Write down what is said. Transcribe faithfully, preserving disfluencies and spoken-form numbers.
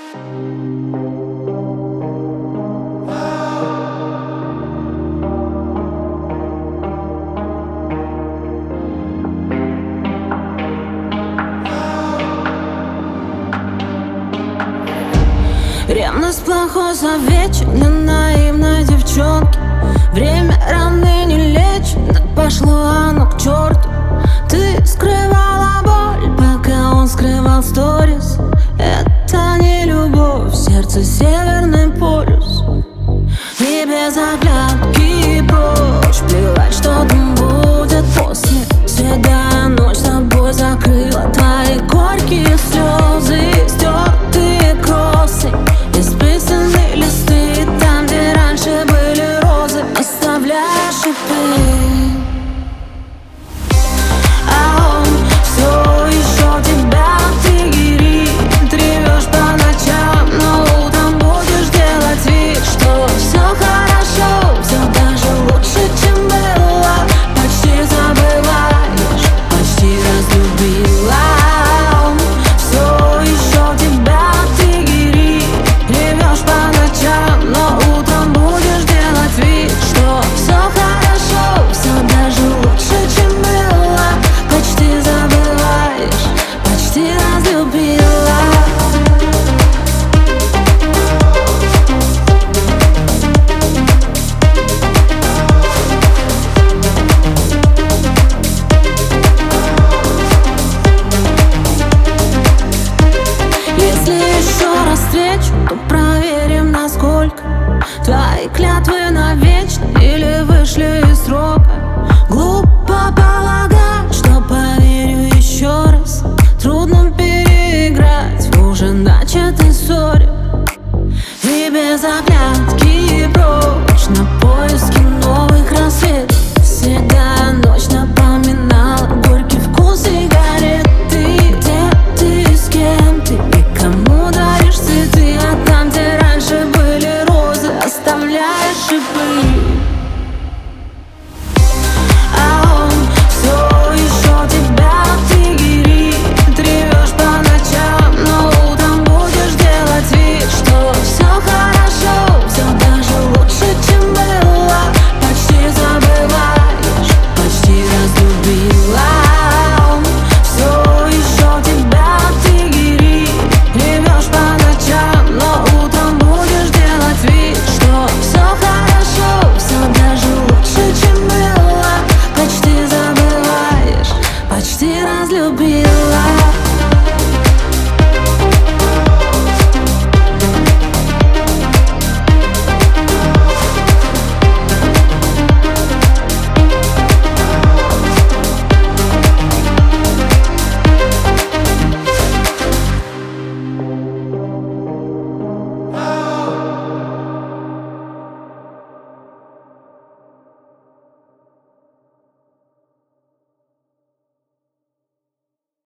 Ревность плохой советчик для наивной девчонки. Время раны не лечит, так пошло оно к черту. Ты скрывала боль, пока он скрывал сторис. Это не любовь, сердце Северный полюс. И без оглядки прочь, плевать, что там будет после. Седая ночь с тобой закрыла твои горькие слезы, стертые косы, исписанные листы, там, где раньше были розы, оставляя шипы. А он все еще тебя триггерит, ревешь по ночам, но утром будешь делать вид, что все хорошо, все даже лучше, чем было. Почти забываешь, почти разлюбила. Он все еще тебя триггерит, ревешь по ночам, но утром будешь делать вид, что все хорошо, все даже лучше, чем было. Почти забываешь, почти разлюбила. Если еще раз встречу, то проверим, насколько твои клятвы навечно или вышли из срока. Глупо полагать, что поверю еще раз. Трудно переиграть в уже начатой ссоре. И без